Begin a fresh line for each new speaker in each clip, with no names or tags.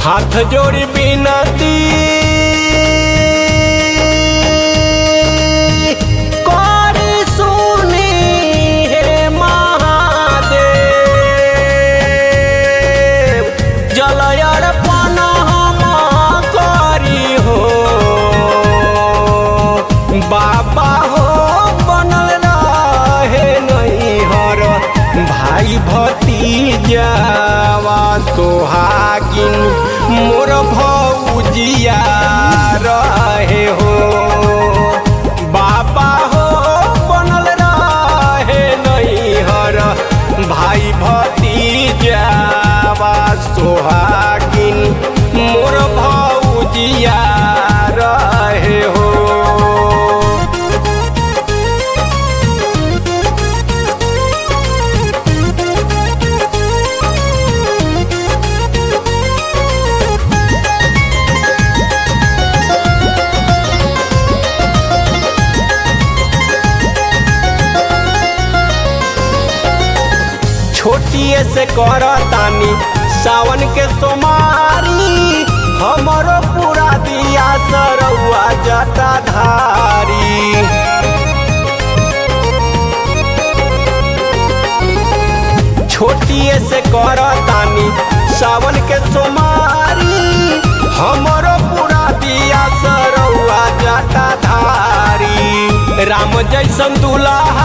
हाथ जोड़ी बिनती करी सुनी हे महादेव, जल अर्पण हम करी हो। बाबा हो बनल रहे नैहर भाई भतीजावा सोहागिन मोर भौजिया रहे हो। बाबा हो बनल रहे नैहर भाई भतीजावा सोहागिन मोर भौजिया रहे हो। छोटिए से करतानी सावन के सोमारी, हमरो पूरा दिया सरौआ जटाधारी। छोटिए से करतानी सावन के सोमारी, हमरो पूरा दिया सरौआ जटाधारी। राम जैसन दुल्हा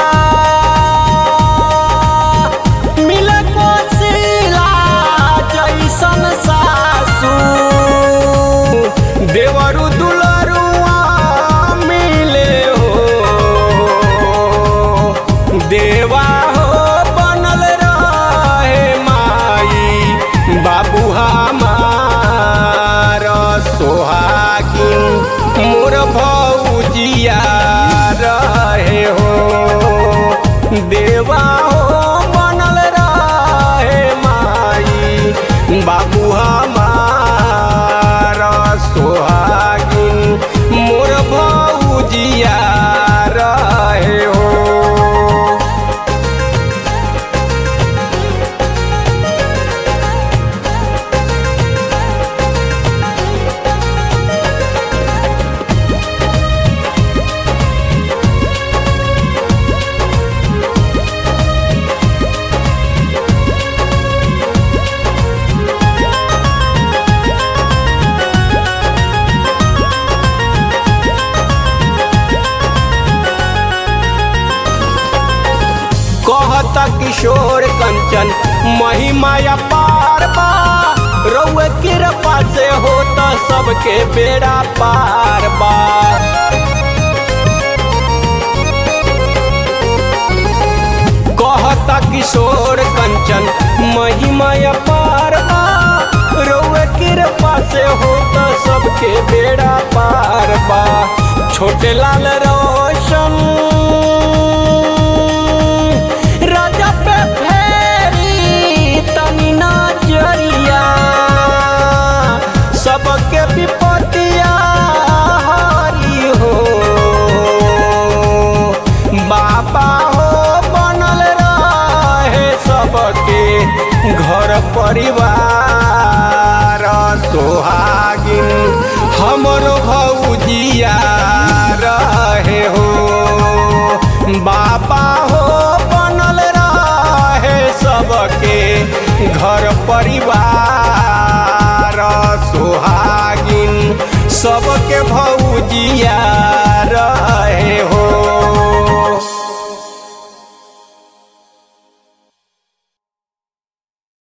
सासू, देवरु दुलरुआ मिले हो। देवा हो बनल रहे माई बाबू हमार सोहागिन मोर भौजिया रहे हो। देवा हो बनल रहे माई बाबू हमार सोहागिन मोर भौजिया रहे हो। कहता किशोर कंचन महिमा अपार बा, रउए कृपा से होता सबके बेड़ा पार बा। कहता किशोर कंचन महिमा अपार बा, रउए कृपा से होता सबके बेड़ा पार बा। छोटे लाल रोशन सबके विपतिया हरी हो। बाबा हो बनल रहे सबके घर परिवार सोहागिन हमरो भौजिया रहे हो। बाबा हो बनल रहे सबके घर परिवार सोहागिन सबके भौजिया रहे हो।